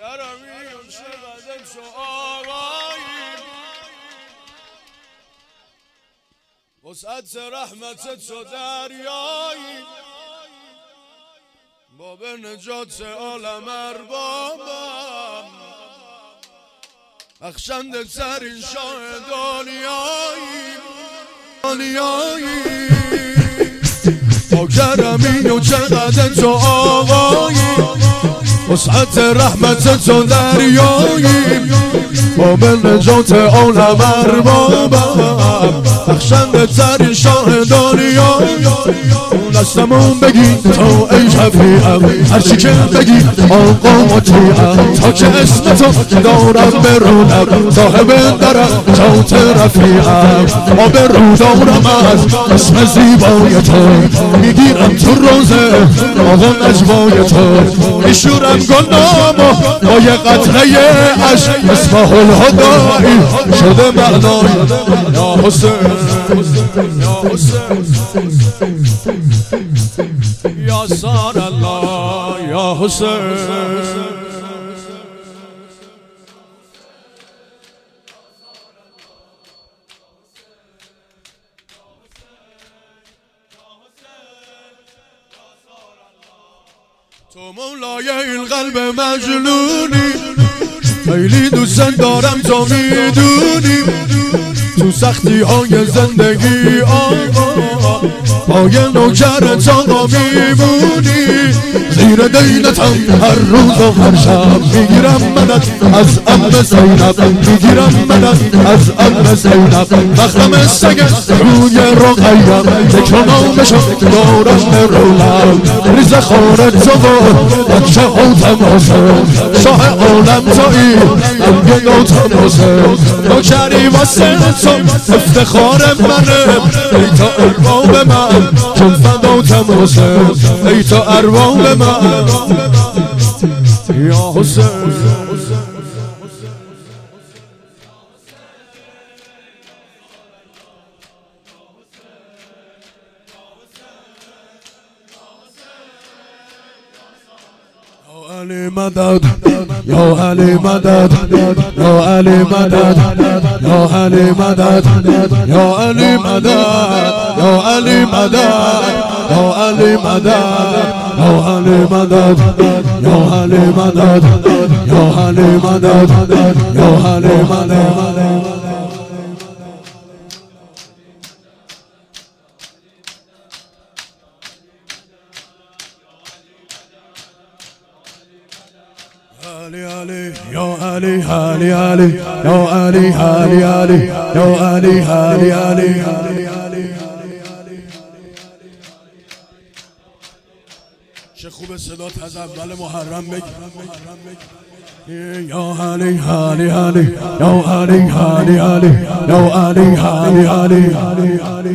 کرمی و چقدر تو آقایی وسعت رحمت تو دریایی باب نجات عالم اربابم بخشنده ترین شاه دنیایی با کرمی و چقدر تو آقایی وسعت رحمت تو دریایی باب نجات عالم اربابم بخشنده ترین شاه دنیایی دستمون بگی تو ای شفیعم هرچی که بگی آقا مطیعم تا که اسم تو دارم برونم صاحب درم جات رفیعم آبرو دارم از اسم زیبای تو میگیرم تو روزه آقا نجوای تو میشورم گلنامو با یه قطره عشق اسمه الهدایی شده معنای یا حسین یا حسین یا سار الله یا حسین تو مولای این قلب مجنونی خیلی دوست دارم تو میدونی تو سختی های زندگی آقا پای نوکرت آقا میمونی زیر دینتم هر روز و هر شب میگیرم مدد از عم زینب میگیرم مدد از عم زینب وقتم سگت روی رقیم ذکر نامشم دارم رولم ریز خارت تو بچه ها تماسه شاه عالم تویی امگه و تماسه نوکری واسه تو افتخار منه ای تا ارباب من چون فدا و تماسه ای تا ارباب من یا حسین علی مدد یا علی مدد یا علی مدد یا علی مدد یا علی مدد یا علی مدد یا علی مدد یا علی مدد یا علی مدد یا علی مدد یا علی مدد Ali Ali, yo Ali Ali Ali, yo Ali Ali Ali, yo Ali Ali Ali Ali. چه خوب صدات از اول محرم بگی یا علی علی علی یا علی علی علی یا علی علی علی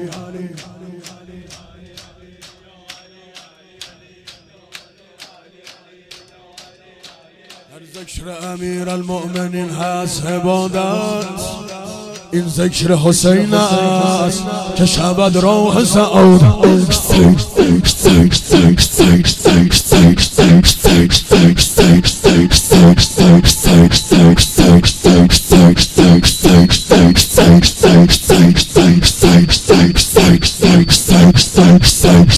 ذکر امیر المؤمنین هست عبادت این ذکر حسین است که شود راه سعادت